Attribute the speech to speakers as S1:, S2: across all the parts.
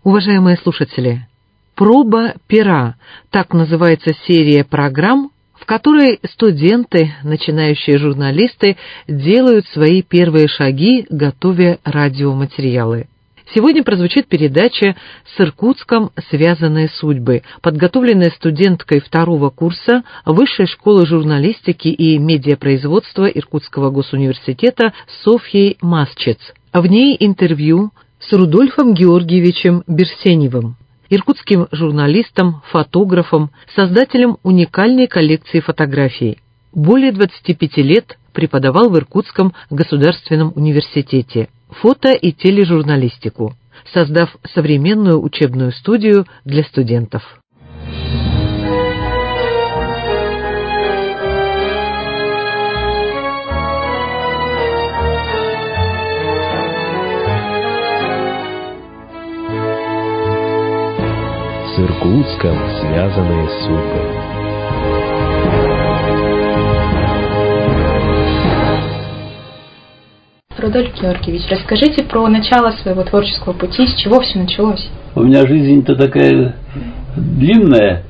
S1: Уважаемые слушатели, «Проба пера» – так называется серия программ, в которой студенты, начинающие журналисты, делают свои первые шаги, готовя радиоматериалы. Сегодня прозвучит передача «С Иркутском связанные судьбы», подготовленная студенткой второго курса Высшей школы журналистики и медиапроизводства Иркутского госуниверситета Софьей Масчец. В ней интервью с Рудольфом Георгиевичем Берсеневым, иркутским журналистом, фотографом, создателем уникальной коллекции фотографий. Более 25 лет преподавал в Иркутском государственном университете фото- и тележурналистику, создав современную учебную студию для студентов.
S2: С Иркутском связанные судьбы.
S3: Рудольф Георгиевич, расскажите про начало своего творческого пути, с чего все началось?
S4: У меня жизнь-то такая длинная,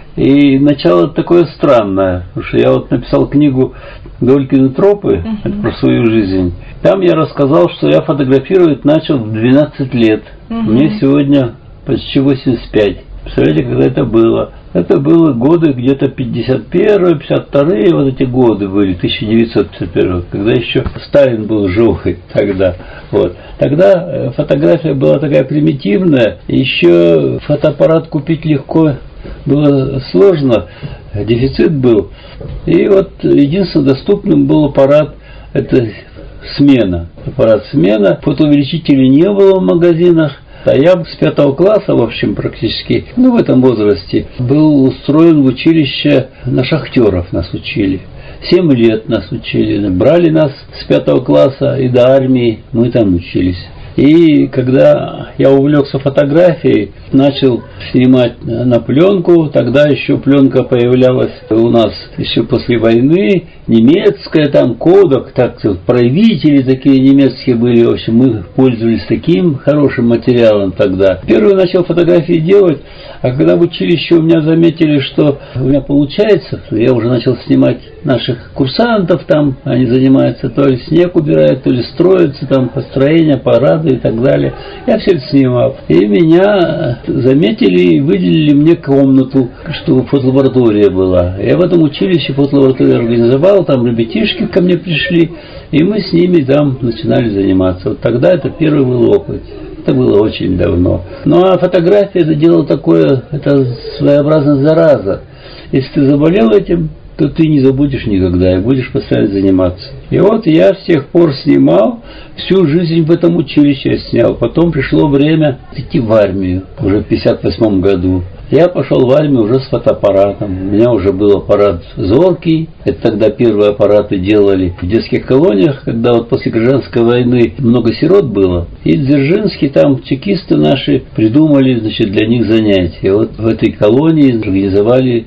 S4: и начало такое странное, потому что я вот написал книгу «Долькины тропы», это про свою жизнь. Там я рассказал, что я фотографировать начал в 12 лет. Мне сегодня почти 85. Представляете, когда это было? Это было годы где-то 51, 52, вот эти годы были, 1951, когда еще Сталин был живой тогда. Вот. Тогда фотография была такая примитивная, еще фотоаппарат купить легко было сложно, дефицит был. И вот единственным доступным был аппарат, это смена. Аппарат смена, фотоувеличителей не было в магазинах. А я с 5 класса, в общем, практически, в этом возрасте, был устроен в училище на шахтеров, нас учили. 7 лет нас учили. Брали нас с 5 класса и до армии, мы там учились. И когда я увлекся фотографией, начал снимать на пленку, тогда еще пленка появлялась у нас еще после войны, немецкая, там Кодак, так проявители такие немецкие были, в общем, мы пользовались таким хорошим материалом тогда. Первый начал фотографии делать, а когда в училище у меня заметили, что у меня получается, я уже начал снимать наших курсантов там, они занимаются, то ли снег убирают, то ли строятся, там построения, парады и так далее. Я все это снимал. И меня заметили и выделили мне комнату, чтобы фотолаборатория была. Я в этом училище фотолабораторию организовал, там ребятишки ко мне пришли, и мы с ними там начинали заниматься. Вот тогда это первый был опыт. Это было очень давно. Ну а фотография это дело такое, это своеобразная зараза. Если ты заболел этим, то ты не забудешь никогда и будешь постоянно заниматься. И вот я с тех пор снимал, всю жизнь в этом училище я снял. Потом пришло время идти в армию, уже в 1958 году. Я пошел в армию уже с фотоаппаратом. У меня уже был аппарат зоркий. Это тогда первые аппараты делали в детских колониях, когда вот после гражданской войны много сирот было. И Дзержинский, там чекисты наши придумали, значит, для них занятия. И вот в этой колонии организовали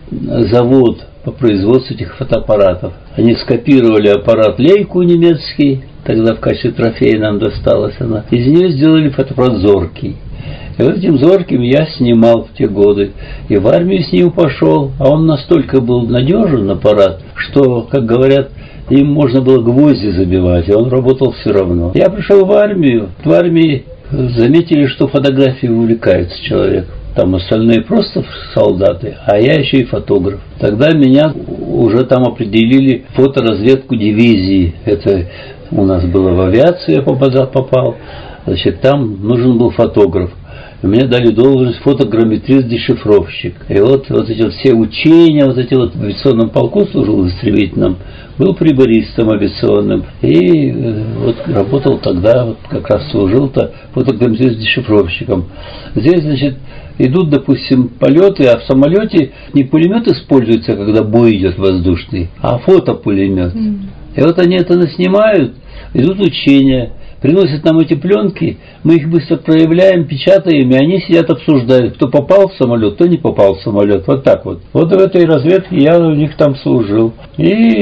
S4: завод по производству этих фотоаппаратов. Они скопировали аппарат Лейку немецкий, тогда в качестве трофея нам досталась она. Из нее сделали фотоаппарат зоркий. И вот этим зорким я снимал в те годы. И в армию с ним пошел. А он настолько был надежен, аппарат, что, как говорят, им можно было гвозди забивать, и он работал все равно. Я пришел в армию. В армии заметили, что фотографией увлекается человек. Там остальные просто солдаты, а я еще и фотограф. Тогда меня уже там определили в фоторазведку дивизии. Это у нас было в авиацию, я попал. Значит, там нужен был фотограф. Мне дали должность фотограмметрист-дешифровщик. И вот эти вот все учения, вот эти вот в авиационном полку служил в истребительном, был прибористом авиационным. И вот работал тогда, вот как раз служил-то фотограмметрист-дешифровщиком. Здесь, значит, идут, допустим, полеты, а в самолете не пулемет используется, когда бой идет воздушный, а фотопулемет. И вот они это наснимают, идут учения, приносят нам эти пленки, мы их быстро проявляем, печатаем, и они сидят, обсуждают, кто попал в самолет, кто не попал в самолет. Вот так вот. Вот в этой разведке я у них там служил. И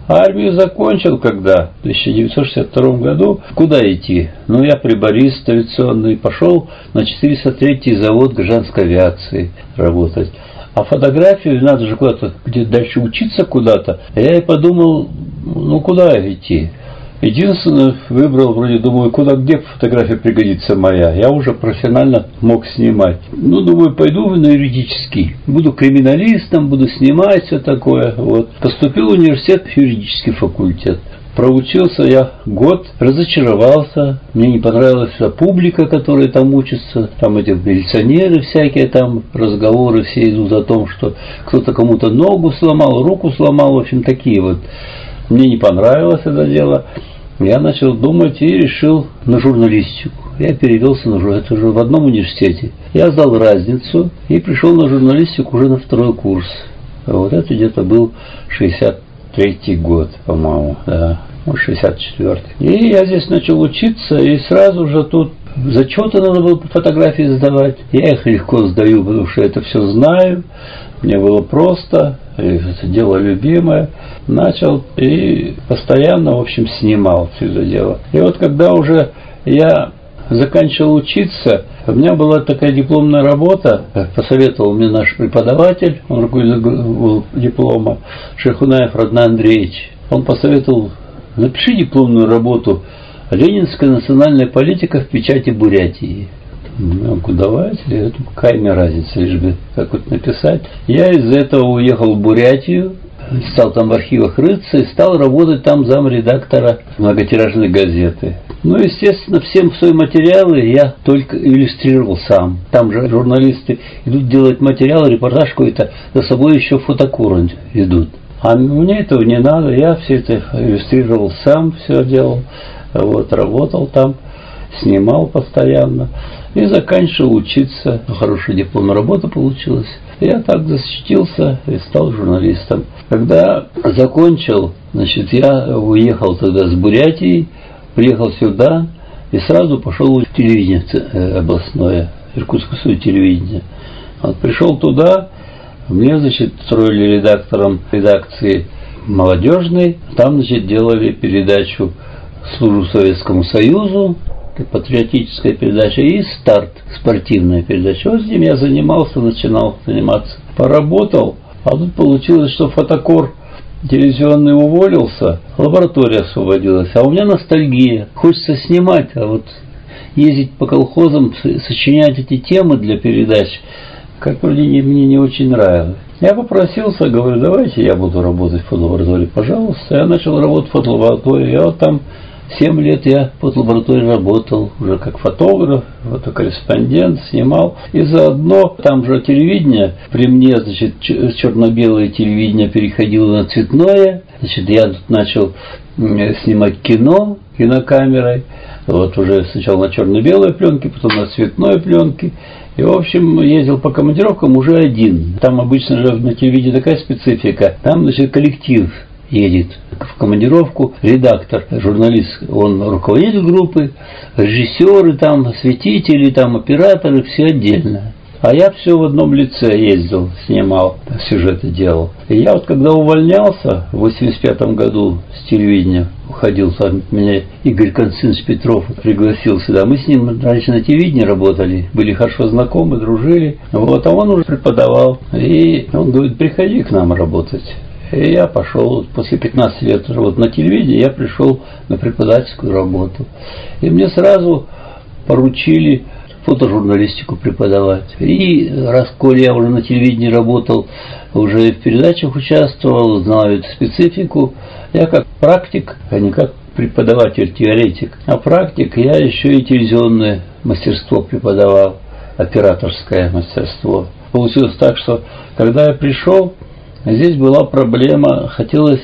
S4: Армию закончил когда? В 1962 году. Куда идти? Ну, я приборист авиационный. Пошел на 403-й завод гражданской авиации работать. А фотографию надо же куда-то, где-то дальше учиться куда-то. Я и подумал, ну, куда идти? Единственное, выбрал, вроде, думаю, где фотография пригодится моя. Я уже профессионально мог снимать. Ну, думаю, пойду на юридический. Буду криминалистом, буду снимать все такое. Вот. Поступил в университет, в юридический факультет. Проучился я год, разочаровался. Мне не понравилась вся публика, которая там учится. Там эти милиционеры всякие, там разговоры все идут о том, что кто-то кому-то ногу сломал, руку сломал. В общем, такие вот. Мне не понравилось это дело. Я начал думать и решил на журналистику. Я перевелся на журналистику, это уже в одном университете. Я сдал разницу и пришел на журналистику уже на второй курс. Вот это где-то был 63-й год, по-моему, да, 64-й. И я здесь начал учиться, и сразу же тут зачеты надо было по фотографии сдавать. Я их легко сдаю, потому что это все знаю. Мне было просто, это дело любимое. Начал и постоянно, в общем, снимал все это дело. И вот когда уже я заканчивал учиться, у меня была такая дипломная работа, посоветовал мне наш преподаватель, он руководитель был диплома, Шейхунаев Роднан Андреевич. Он посоветовал: напиши дипломную работу «Ленинская национальная политика в печати Бурятии». Ну, давайте, какая мне разница, лишь бы как-то написать. Я из-за этого уехал в Бурятию, стал там в архивах рыться и стал работать там замредактора многотиражной газеты. Ну, естественно, всем свои материалы я только иллюстрировал сам. Там же журналисты идут делать материал, репортаж какой-то, за собой еще фотокуры идут. А мне этого не надо, я все это иллюстрировал сам, все делал, вот, работал там, снимал постоянно. И заканчивал учиться. Хорошая дипломная работа получилась. Я так защитился и стал журналистом. Когда закончил, значит, я уехал тогда с Бурятии, приехал сюда и сразу пошел в телевидение областное, Иркутское телевидение. Вот пришел туда, мне, значит, строили редактором редакции молодежной. Там, значит, делали передачу «Служу Советскому Союзу», патриотическая передача, и «Старт», спортивная передача. Вот с ним я начинал заниматься. Поработал, а тут получилось, что фотокор телевизионный уволился, лаборатория освободилась, а у меня ностальгия. Хочется снимать, а вот ездить по колхозам, сочинять эти темы для передач, как вроде мне не очень нравилось. Я попросился, говорю, давайте я буду работать в фотолаборатории, пожалуйста. Я начал работать в фотолаборатории, я вот там 7 лет я в фотолаборатории работал, уже как фотограф, фотокорреспондент, снимал. И заодно, там же телевидение, при мне, значит, черно-белое телевидение переходило на цветное. Значит, я тут начал снимать кино, кинокамерой. Вот уже сначала на черно-белой пленке, потом на цветной пленке. И, в общем, ездил по командировкам уже один. Там обычно же на телевидении такая специфика. Там, значит, коллектив едет в командировку, редактор, журналист, он руководитель группы, режиссеры там, осветители там, операторы, все отдельно. А я все в одном лице ездил, снимал, сюжеты делал. И я вот когда увольнялся в 85 году с телевидения, уходил, там меня Игорь Константинович Петров пригласил сюда. Мы с ним раньше на телевидении работали, были хорошо знакомы, дружили. Вот, а он уже преподавал. И он говорит, приходи к нам работать. И я пошел, после 15 лет работы на телевидении, я пришел на преподавательскую работу. И мне сразу поручили фотожурналистику преподавать. И раз, коли я уже на телевидении работал, уже в передачах участвовал, знаю эту специфику, я как практик, а не как преподаватель, теоретик, а практик, я еще и телевизионное мастерство преподавал, операторское мастерство. Получилось так, что когда я пришел, здесь была проблема, хотелось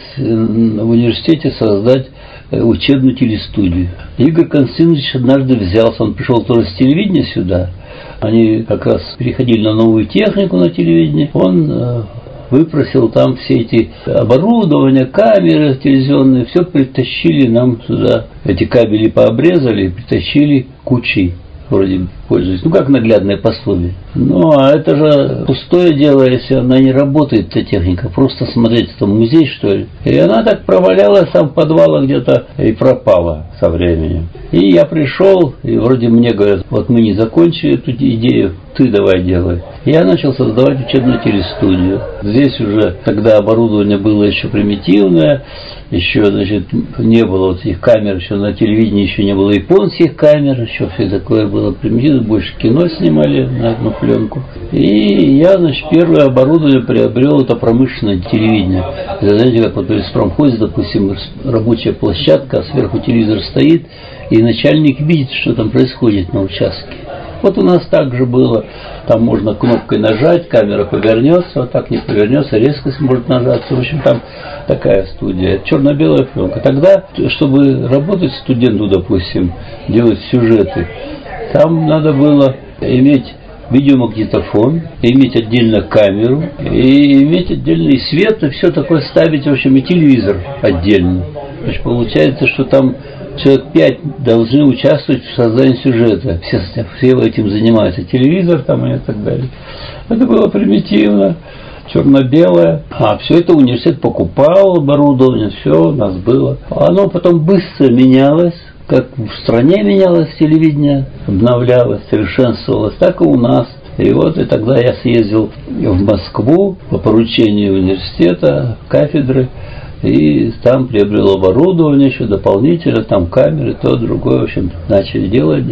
S4: в университете создать учебную телестудию. Игорь Константинович однажды взялся, он пришел тоже с телевидения сюда, они как раз переходили на новую технику на телевидении, он выпросил там все эти оборудования, камеры телевизионные, все притащили нам сюда, эти кабели пообрезали и притащили кучей. вроде пользуюсь. Ну, как наглядное пособие. Ну, а это же пустое дело, если она не работает, эта техника. Просто смотреть, это музей, что ли. И она так провалялась там в подвалах где-то и пропала со временем. И я пришел, и вроде мне говорят, вот мы не закончили эту идею, ты давай делай. Я начал создавать учебную телестудию. Здесь уже тогда оборудование было еще примитивное, еще, значит, не было вот этих камер, еще на телевидении еще не было японских камер, еще все такое было примитивно, больше кино снимали на одну пленку. И я, значит, первое оборудование приобрел, это промышленное телевидение. Это, знаете, как вот в леспромхозе, допустим, рабочая площадка, а сверху телевизор стоит, и начальник видит, что там происходит на участке. Вот у нас так же было, там можно кнопкой нажать, камера повернется, вот так не повернется, резкость может нажаться. В общем, там такая студия, черно-белая пленка. Тогда, чтобы работать студенту, допустим, делать сюжеты, там надо было иметь видеомагнитофон, иметь отдельно камеру, и иметь отдельный свет, и все такое ставить, в общем, и телевизор отдельно. Значит, получается, что там человек 5 должны участвовать в создании сюжета. Все этим занимаются. Телевизор там и так далее. Это было примитивно, черно-белое. А все это университет покупал, оборудование, все у нас было. Оно потом быстро менялось. Как в стране менялось телевидение, обновлялось, совершенствовалось, так и у нас. И вот и тогда я съездил в Москву по поручению университета, кафедры, и там приобрел оборудование еще дополнительно, там камеры, то, другое, в общем, начали делать.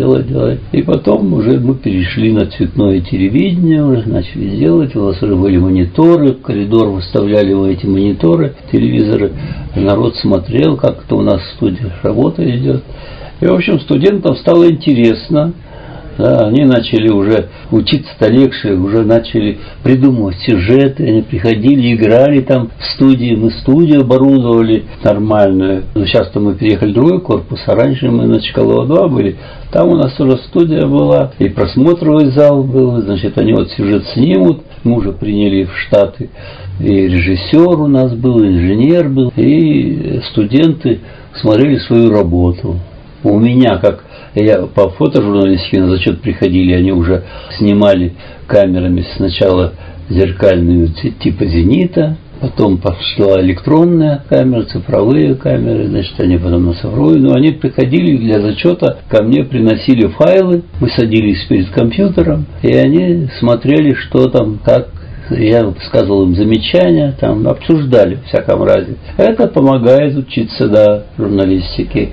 S4: И потом уже мы перешли на цветное телевидение, уже начали делать, у нас уже были мониторы, в коридор выставляли мы эти мониторы, телевизоры, народ смотрел, как это у нас в студии работа идет. И, в общем, студентам стало интересно. Да, они начали уже учиться-то легче, уже начали придумывать сюжеты, они приходили, играли там в студии, мы студию оборудовали нормальную. Сейчас-то мы переехали в другой корпус, а раньше мы на Чкалова 2 были, там у нас уже студия была, и просмотровый зал был, значит, они вот сюжет снимут, мы уже приняли в штаты, и режиссер у нас был, и инженер был, и студенты смотрели свою работу. У меня, как я по фотожурналистике на зачет приходили, они уже снимали камерами сначала зеркальную типа «Зенита», потом пошла электронная камера, цифровые камеры, значит, они потом на цифровую, но они приходили для зачета, ко мне приносили файлы, мы садились перед компьютером, и они смотрели, что там, как. Я высказывал им замечания, там обсуждали в всяком разе. Это помогает учиться, да, журналистике.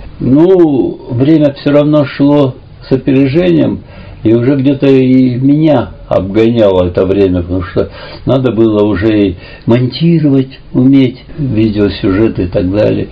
S4: Ну, время все равно шло с опережением, и уже где-то и меня обгоняло это время, потому что надо было уже и монтировать, уметь видеосюжеты и так далее.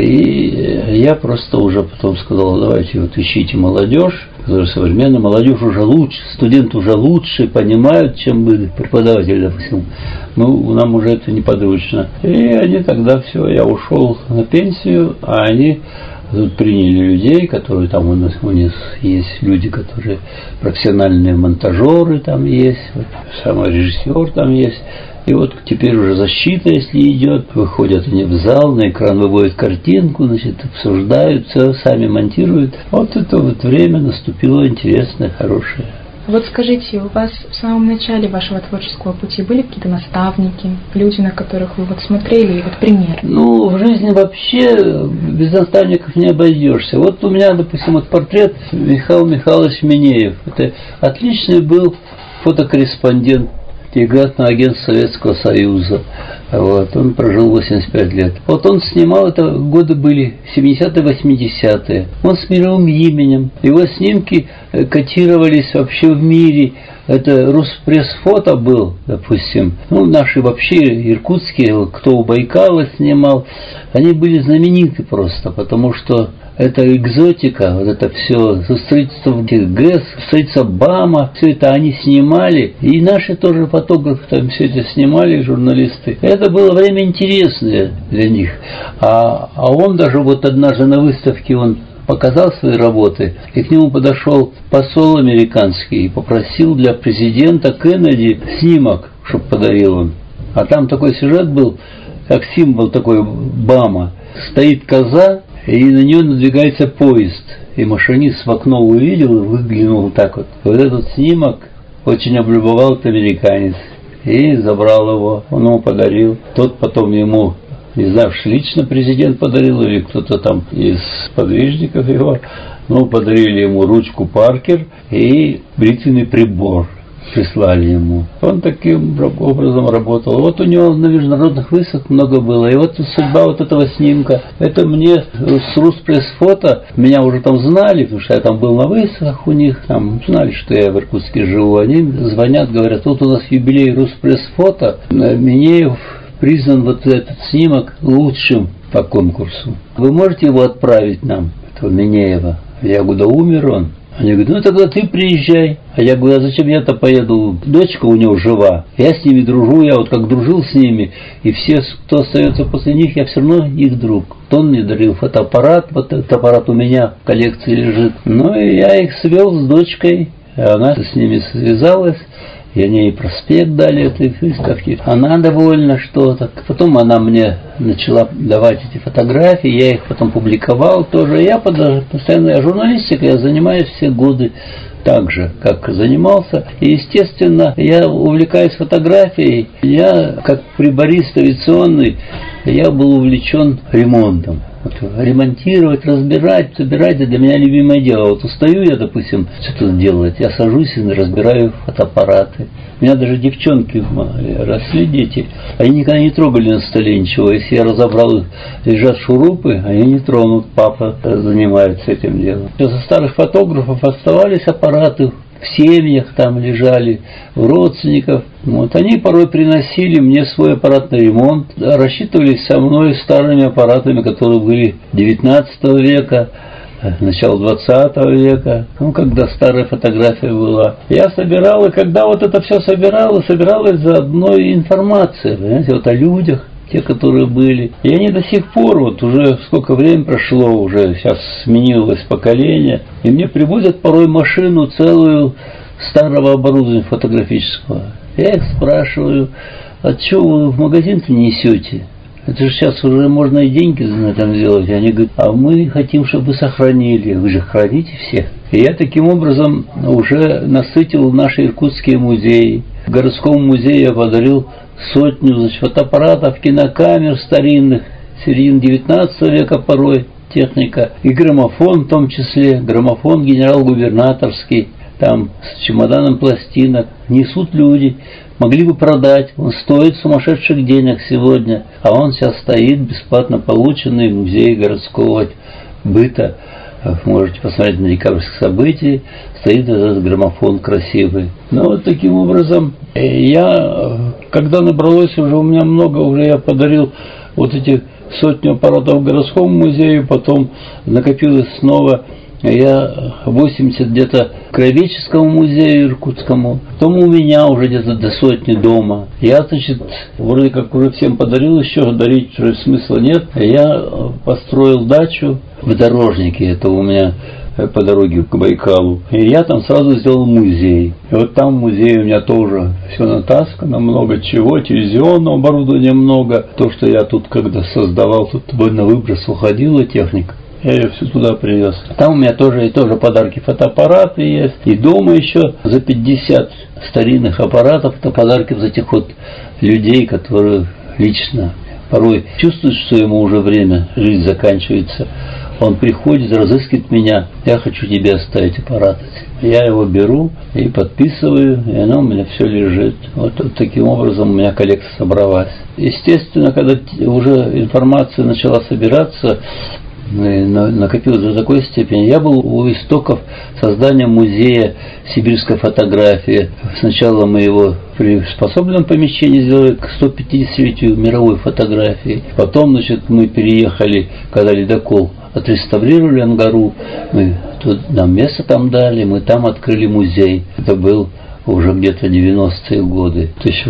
S4: И я просто уже потом сказал, давайте вот ищите молодежь, которая современная, молодежь уже лучше, студенты уже лучше понимают, чем мы, преподаватели, допустим. Ну, нам уже это неподручно. И они тогда все, я ушел на пенсию, а они тут приняли людей, которые там у них есть люди, которые профессиональные монтажеры там есть, вот, самый режиссер там есть. И вот теперь уже защита, если идет, выходят они в зал, на экран выводят картинку, значит, обсуждают, все, сами монтируют. Вот это вот время наступило интересное, хорошее.
S3: Вот скажите, у вас в самом начале вашего творческого пути были какие-то наставники, люди, на которых вы вот смотрели, и вот пример?
S4: Ну, в жизни вообще без наставников не обойдешься. Вот у меня, допустим, вот портрет Михаил Михайлович Минеев. Это отличный был фотокорреспондент, телеграфный агент Советского Союза. Вот, он прожил 85 лет. Вот он снимал, это годы были 70-е, 80-е. Он с мировым именем. Его снимки котировались вообще в мире. Это Руспресс-фото был, допустим. Ну, наши вообще иркутские, кто у Байкала снимал, они были знамениты просто, потому что это экзотика, вот это все, строительство ГЭС, строительство БАМа, все это они снимали, и наши тоже фотографы там все это снимали, журналисты. Это было время интересное для них. А он даже вот однажды на выставке он показал свои работы, и к нему подошел посол американский и попросил для президента Кеннеди снимок, чтобы подарил он. А там такой сюжет был, как символ такой БАМа. Стоит коза, и на нее надвигается поезд. и машинист в окно увидел и выглянул так вот. Вот этот снимок очень облюбовал этот американец и забрал его, он ему подарил. Тот потом ему, не знаю, лично президент подарил или кто-то там из подвижников его, подарили ему ручку Паркер и бритвенный прибор прислали ему. Он таким образом работал. Вот у него на международных выставках много было. И вот судьба вот этого снимка. Это мне с Руспресс-фото, меня уже там знали, потому что я там был на выставках у них, там знали, что я в Иркутске живу. Они звонят, говорят, вот у нас юбилей Руспресс-фото, Минеев признан вот этот снимок лучшим по конкурсу. Вы можете его отправить нам, этого Минеева? Я говорю, да умер он. Они говорят, тогда ты приезжай. А я говорю, а зачем я-то поеду? Дочка у него жива. Я с ними дружу, я вот как дружил с ними. И все, кто остается после них, я все равно их друг. Он мне дарил фотоаппарат, вот этот аппарат у меня в коллекции лежит. И я их свел с дочкой. Она с ними связалась. И они ей проспект дали этой выставки. Она довольна что-то. Потом она мне начала давать эти фотографии. Я их потом публиковал тоже. Я постоянно журналистикой, я занимаюсь все годы так же, как занимался. И, естественно, я увлекаюсь фотографией. Я, как приборист авиационный, я был увлечен ремонтом. Ремонтировать, разбирать, собирать, это для меня любимое дело. Вот устаю я, допустим, что-то делать, я сажусь и разбираю фотоаппараты. У меня даже девчонки росли, дети, они никогда не трогали на столе ничего. Если я разобрал, лежат шурупы, они не тронут, папа занимается этим делом. Со старых фотографов оставались аппараты, в семьях там лежали, у родственников. Вот они порой приносили мне свой аппаратный ремонт, рассчитывались со мной старыми аппаратами, которые были 19 века, начало 20 века, когда старая фотография была. Я собирал, и когда вот это все собиралось заодно и информация, понимаете, вот о людях, те, которые были. И они до сих пор, вот уже сколько времени прошло, уже сейчас сменилось поколение, и мне привозят порой машину целую старого оборудования фотографического. Я их спрашиваю, а что вы в магазин-то несете? Это же сейчас уже можно и деньги на этом сделать. И они говорят, а мы хотим, чтобы вы сохранили. Вы же храните всех. И я таким образом уже насытил наши иркутские музеи. В городском музее я подарил 100 фотоаппаратов, кинокамер старинных, середины 19 века порой техника, и граммофон в том числе, граммофон генерал-губернаторский, там с чемоданом пластинок, несут люди, могли бы продать, он стоит сумасшедших денег сегодня, а он сейчас стоит бесплатно полученный в музее городского быта. Можете посмотреть на декабрьских событий, стоит этот граммофон красивый. Вот таким образом, я, когда набралось уже, у меня много, уже я подарил вот эти 100 аппаратов городскому музею, потом накопилось снова, я 80 где-то краеведческому музею иркутскому, потом у меня уже где-то до 100 дома. Я, значит, вроде как уже всем подарил, еще дарить уже смысла нет. Я построил дачу в Дорожнике, это у меня по дороге к Байкалу. И я там сразу сделал музей. И вот там в музее у меня тоже все натаскано, много чего, телевизионного оборудования много. То, что я тут когда создавал, тут на выброс уходила техника. Я ее все туда привез. Там у меня тоже подарки, фотоаппараты есть. И дома еще за 50 старинных аппаратов, это подарки за этих вот людей, которые лично порой чувствуют, что ему уже время, жизнь заканчивается. Он приходит, разыскивает меня, я хочу тебе оставить аппарат. Я его беру и подписываю, и оно у меня все лежит. Вот таким образом у меня коллекция собралась. Естественно, когда уже информация начала собираться, накопилось до такой степени. Я был у истоков создания музея сибирской фотографии. Сначала мы его при способном помещении сделали к 150-летию мировой фотографии. Потом, значит, мы переехали, когда ледокол отреставрировали Ангару, нам место там дали, мы там открыли музей. Это был уже где-то 90-е годы,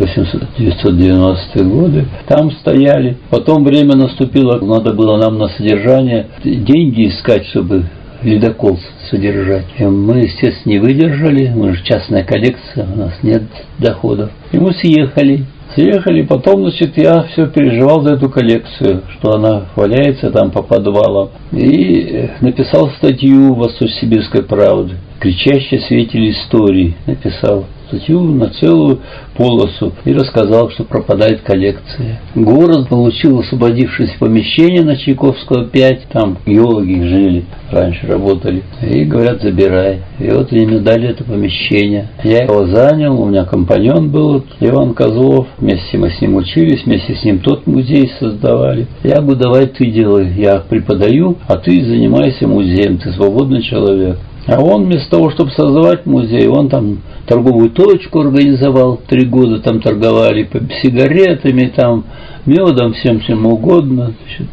S4: 1890-е годы. Там стояли. Потом время наступило, надо было нам на содержание деньги искать, чтобы ледокол содержать. И мы, естественно, не выдержали, мы же частная коллекция, у нас нет доходов. И мы съехали. Потом, значит, я все переживал за эту коллекцию, что она валяется там по подвалам. И написал статью в «Восточно-Сибирской правде», кричащие свидетели истории, написал статью на целую полосу и рассказал, что пропадает коллекция. Город получил освободившееся помещение на Чайковского 5, там геологи жили, раньше работали, и говорят, забирай. И вот они мне дали это помещение. Я его занял, у меня компаньон был, Иван Козлов, вместе мы с ним учились, вместе с ним тот музей создавали. Я говорю, давай ты делай, я преподаю, а ты занимайся музеем, ты свободный человек. А он вместо того, чтобы создавать музей, он там торговую точку организовал, 3 года там торговали сигаретами, там, медом, всем чем угодно.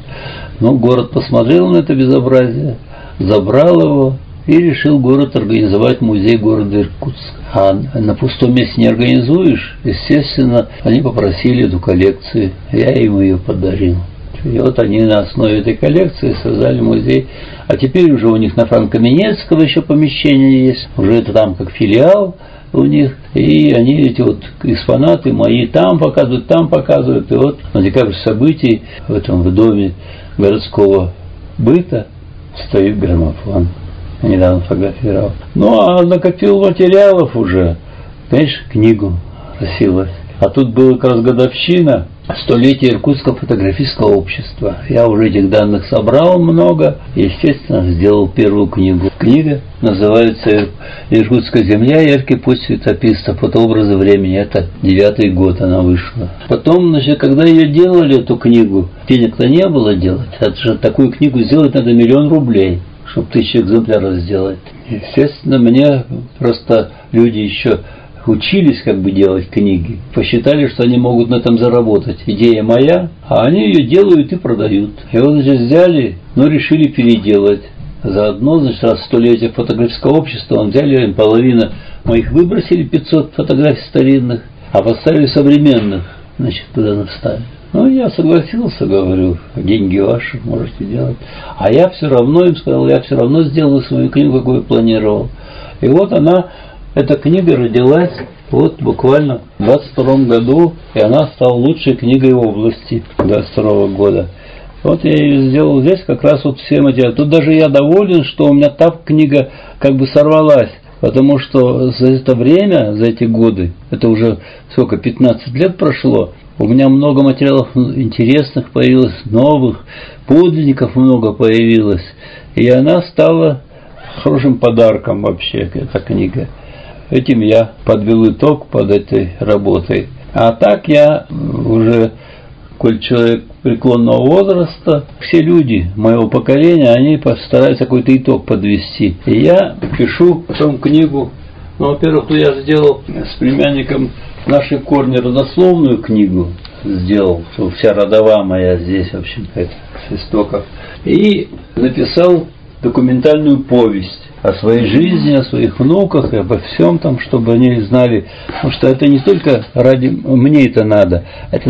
S4: Но город посмотрел на это безобразие, забрал его и решил город организовать музей города Иркутск. А на пустом месте не организуешь, естественно, они попросили эту коллекцию, я им ее подарил. И вот они на основе этой коллекции создали музей. А теперь уже у них на Франко-Менецкого еще помещение есть. Уже это там как филиал у них. И они эти вот экспонаты мои там показывают. И вот на декабрь событий в этом в доме городского быта стоит граммофон. Недавно фотографировал. Ну а накопил материалов уже. Конечно, книгу носилась. А тут была как раз годовщина 100-летие Иркутского фотографического общества. Я уже этих данных собрал много и, естественно, сделал первую книгу. Книга называется «Иркутская земля. Яркий путь светописца. Фотообразы времени». Это 9-й год она вышла. Потом, значит, когда ее делали, эту книгу, денег-то не было делать. Это же такую книгу сделать надо 1 000 000 рублей, чтобы 1000 экземпляров сделать. Естественно, мне просто люди еще учились как бы делать книги, посчитали, что они могут на этом заработать. Идея моя, а они ее делают и продают. И вот, значит, взяли, но решили переделать. Заодно, значит, раз 100-летие фотографического общества, он взяли, половину моих выбросили, 500 фотографий старинных, а поставили современных, значит, туда наставили. Ну, я согласился, говорю, деньги ваши, можете делать. А я все равно им сказал, я все равно сделаю свою книгу, какую планировал. И вот она, эта книга родилась вот буквально в 22 году, и она стала лучшей книгой области 22 года. Вот я ее сделал здесь как раз вот все материалы. Тут даже я доволен, что у меня та книга как бы сорвалась, потому что за это время, за эти годы, это уже сколько, 15 лет прошло, у меня много материалов интересных появилось, новых, подлинников много появилось, и она стала хорошим подарком вообще, эта книга. Этим я подвел итог под этой работой. А так я уже, коль человек преклонного возраста, все люди моего поколения, они постараются какой-то итог подвести. И я пишу потом книгу. Ну, во-первых, я сделал с племянником «Наши корни» родословную книгу. Сделал, что вся родова моя здесь, в общем-то, с истоков. И написал документальную повесть о своей жизни, о своих внуках и обо всем там, чтобы они знали, потому что это не только ради мне это надо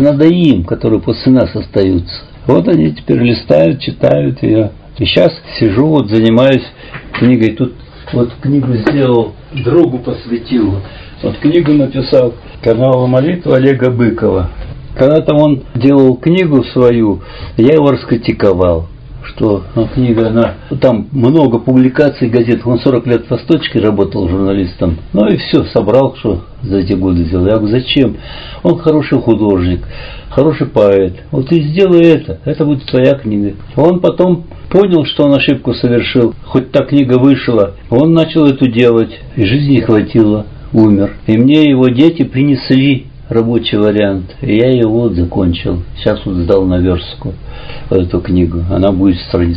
S4: им, которые после нас остаются. Вот они теперь листают, читают ее. И сейчас сижу, вот занимаюсь книгой. Тут вот книгу сделал, другу посвятил. Вот книгу написал «Канал молитвы» Олега Быкова. Когда-то он делал книгу свою, я его раскритиковал, что книга, она, там много публикаций газет, он 40 лет в Восточке работал журналистом, ну и все, собрал, что за эти годы сделал. Я говорю, зачем? Он хороший художник, хороший поэт, вот и сделай это будет твоя книга. Он потом понял, что он ошибку совершил, хоть та книга вышла, он начал эту делать, и жизни не хватило, умер. И мне его дети принесли рабочий вариант, и я его вот закончил. Сейчас вот сдал на верстку эту книгу. Она будет страниц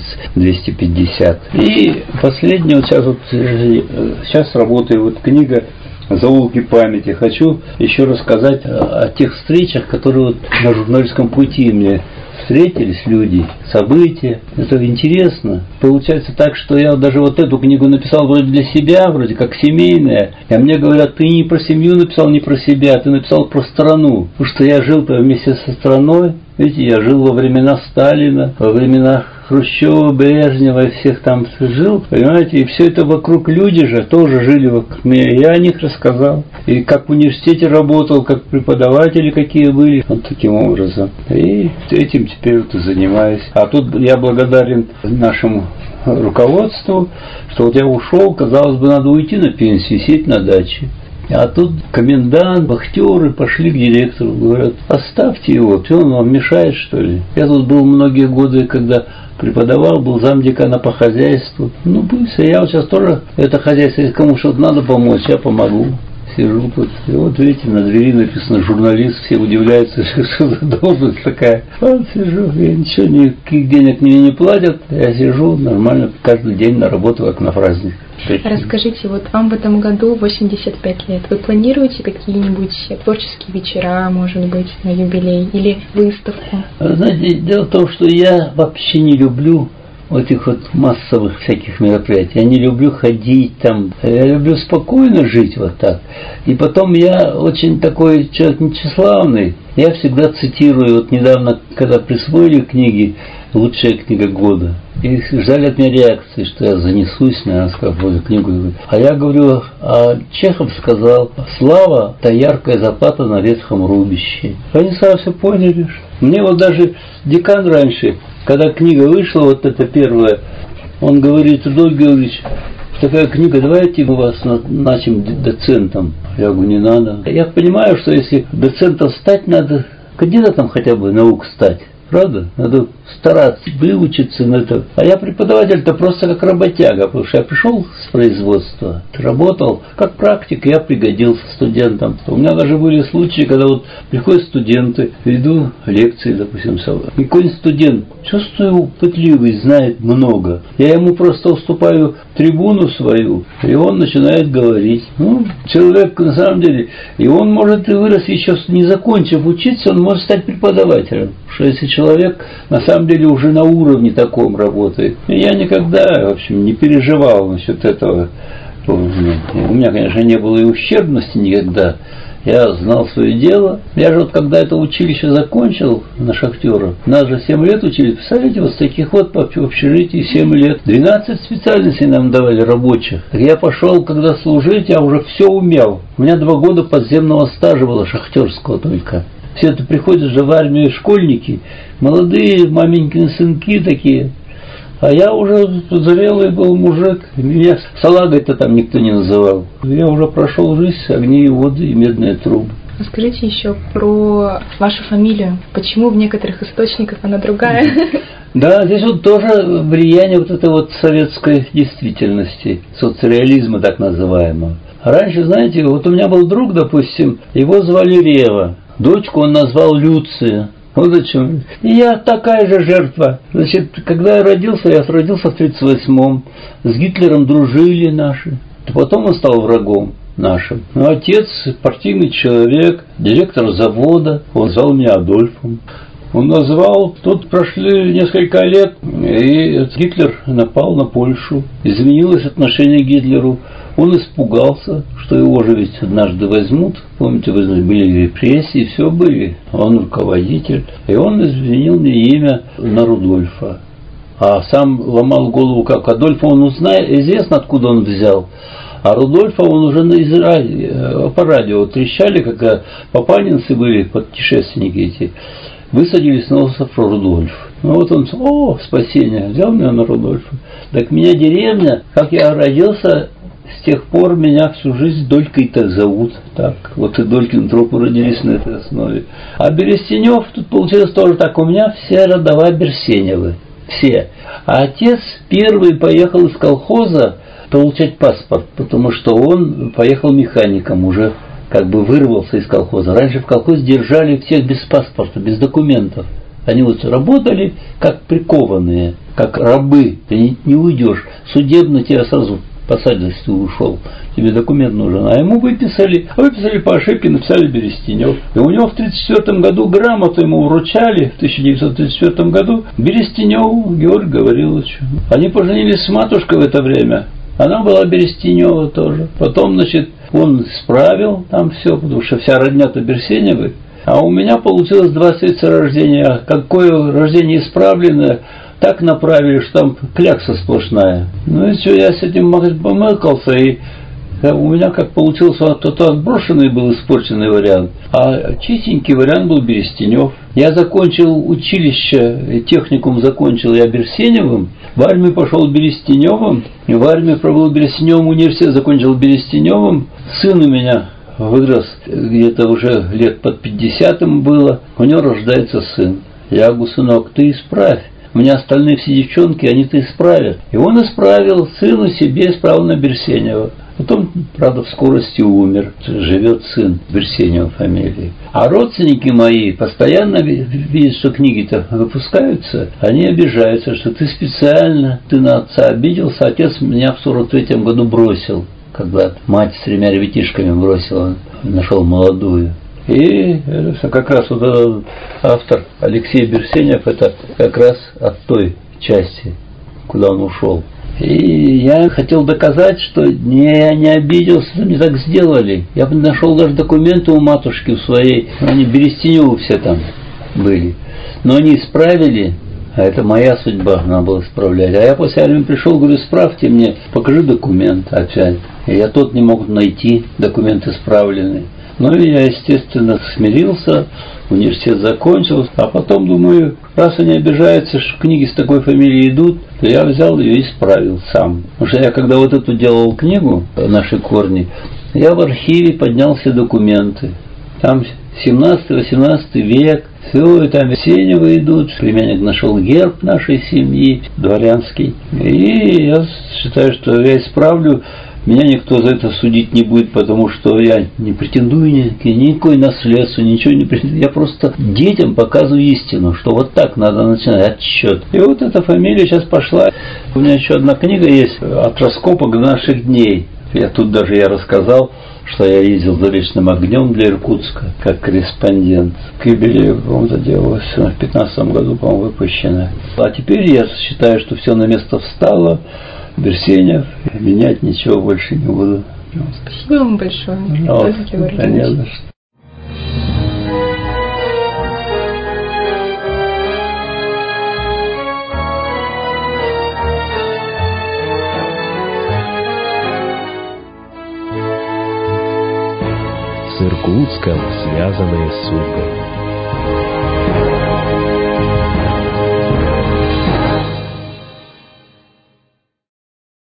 S4: 250. И последняя, вот сейчас работает вот книга «Заулки памяти». Хочу еще рассказать о тех встречах, которые вот на журналистском пути мне встретились люди, события. Это интересно. Получается так, что я даже вот эту книгу написал вроде для себя, вроде как семейная. А мне говорят, ты не про семью написал, не про себя, ты написал про страну. Потому что я жил вместе со страной, Видите, я жил во времена Сталина, во времена Хрущева, Брежнева, всех там жил, понимаете, и все это вокруг люди же тоже жили вокруг меня, я о них рассказал. И как в университете работал, как преподаватели какие были, вот таким образом. И этим теперь вот и занимаюсь. А тут я благодарен нашему руководству, что вот я ушел, казалось бы, надо уйти на пенсию, сидеть на даче. А тут комендант, вахтеры пошли к директору, говорят, оставьте его, он вам мешает, что ли? Я тут был многие годы, когда преподавал, был замдекана по хозяйству. Ну, пусть, я вот сейчас тоже это хозяйство, если кому что-то надо помочь, я помогу. Сижу тут, и вот видите, на двери написано «журналист», все удивляются, что за должность такая. Вот сижу, я ничего, никаких денег мне не платят, я сижу нормально, каждый день на работу, как на праздник.
S3: Расскажите, вот вам в этом году 85 лет. Вы планируете какие-нибудь творческие вечера, может быть, на юбилей или выставку?
S4: Знаете, дело в том, что я вообще не люблю этих вот массовых всяких мероприятий. Я не люблю ходить там. Я люблю спокойно жить вот так. И потом я очень такой человек нетщеславный. Я всегда цитирую. Вот недавно, когда присвоили книги «Лучшая книга года», и ждали от меня реакции, что я занесусь на какую-то книгу. А я говорю, а Чехов сказал: «Слава – та яркая заплата на ветхом рубище». Они сразу все поняли. Мне вот даже декан раньше, когда книга вышла, вот эта первая, он говорит: «Рудольф Георгиевич, такая книга, давайте мы вас начнем доцентом». Я говорю: «Не надо». Я понимаю, что если доцентом стать, надо кандидатом хотя бы наук стать. Правда? Надо стараться, выучиться на это. А я преподаватель-то просто как работяга, потому что я пришел с производства, работал как практик, я пригодился студентам. У меня даже были случаи, когда вот приходят студенты, веду лекции, допустим, и какой-нибудь студент, чувствую, пытливый, знает много. Я ему просто уступаю трибуну свою, и он начинает говорить. Ну, человек, на самом деле, и он может и вырасти, еще не закончив учиться, он может стать преподавателем. Что если человек на самом деле уже на уровне таком работает. И я никогда, в общем, не переживал насчет этого. У меня, конечно, не было и ущербности никогда. Я знал свое дело. Я же вот когда это училище закончил на шахтера, нас же 7 лет учили. Представляете, вот с таких вот в общежитии 7 лет. 12 специальностей нам давали рабочих. Так я пошел, когда служить, я уже все умел. У меня 2 года подземного стажа было, шахтерского только. Все это приходят же в армию школьники, молодые маменькины сынки такие. А я уже зрелый был мужик, меня салагой-то там никто не называл. Я уже прошел жизнь, огни, воды и медные трубы.
S3: Расскажите еще про вашу фамилию. Почему в некоторых источниках она другая?
S4: Да, здесь вот тоже влияние вот этой вот советской действительности, соцреализма так называемого. Раньше, знаете, вот у меня был друг, допустим, его звали Рева. Дочку он назвал Люция. Вот зачем. И я такая же жертва. Значит, когда я родился в 1938-м. С Гитлером дружили наши. Потом он стал врагом нашим. Но отец партийный человек, директор завода. Он звал меня Адольфом. Он назвал, тут прошли несколько лет, и Гитлер напал на Польшу. Изменилось отношение к Гитлеру. Он испугался, что его же ведь однажды возьмут. Помните, были репрессии, все были. Он руководитель. И он изменил мне имя на Рудольфа. А сам ломал голову, как Адольфа он узнает, известно, откуда он взял. А Рудольфа он уже по радио трещали, когда папанинцы были, путешественники эти. Высадились на остров Рудольф. Ну вот он, спасение, взял меня на Рудольфа. Так меня деревня, как я родился, с тех пор меня всю жизнь Долькой-то зовут. Так, вот и Долькин тропы родились на этой основе. А Берестенев, тут получилось тоже так, у меня все рода Берсеневы. Все. А отец первый поехал из колхоза получать паспорт, потому что он поехал механиком уже, как бы вырвался из колхоза. Раньше в колхозе держали всех без паспорта, без документов. Они вот работали как прикованные, как рабы. Ты не уйдешь. Судебно тебя сразу посадят, если ты ушел. Тебе документ нужен. А ему выписали по ошибке, написали Берестенев. И у него в 1934 году грамоту ему вручали, в 1934 году, Берестеневу Георгию Гавриловичу. Они поженились с матушкой в это время. Она была Берестенева тоже. Потом, значит, он справил там все, потому что вся родня-то Берсеневы. А у меня получилось 20 рождения. Какое рождение исправленное, так направили, что там клякса сплошная. Ну и все, я с этим помыкался, и у меня как получился, тот отброшенный был испорченный вариант, а чистенький вариант был Берестенев. Я закончил училище, техникум закончил я Берсеневым, в армию пошел Берестеневым, и в армии пробыл Берестеневым, университет закончил Берестеневым. Сын у меня вырос, где-то уже лет под 50 было, у него рождается сын. Я говорю: сынок, ты исправь. У меня остальные все девчонки, они-то исправят. И он исправил, сыну себе исправил на Берсенева. Потом, правда, в скорости умер. Живет сын Берсенева фамилии. А родственники мои постоянно видят, что книги-то выпускаются. Они обижаются, что ты специально, ты на отца обиделся. Отец меня в 43-м году бросил. Когда мать с 3 ребятишками бросила, нашел молодую. И как раз вот этот автор Алексей Берсенев, это как раз от той части, куда он ушел. И я хотел доказать, что я не обиделся, мне так сделали. Я нашел даже документы у матушки у своей, они Берестеневы все там были. Но они исправили, а это моя судьба, надо было исправлять. А я после армии пришел, говорю: исправьте мне, покажи документ опять. И я тот не мог найти, документ исправленный. Ну и я, естественно, смирился, университет закончил, а потом думаю, раз они обижаются, что книги с такой фамилией идут, то я взял ее и исправил сам. Потому что я, когда вот эту делал книгу «Наши корни», я в архиве поднял все документы. Там 17-18 век, все, и там Берсеневы идут, племянник нашел герб нашей семьи, дворянский. И я считаю, что я исправлю. Меня никто за это судить не будет, потому что я не претендую никакой наследство, ничего не претендую. Я просто детям показываю истину, что вот так надо начинать отсчет. И вот эта фамилия сейчас пошла. У меня еще одна книга есть «От раскопок до наших дней». Тут даже я рассказал, что я ездил за «Вечным огнем» для Иркутска, как корреспондент. К юбилею, по-моему, это делалось в 2015 году, по-моему, выпущено. А теперь я считаю, что все на место встало. Берсенев, менять ничего больше не буду.
S3: Спасибо вам большое.
S4: Не за что.
S2: С Иркутском связанные судьбы.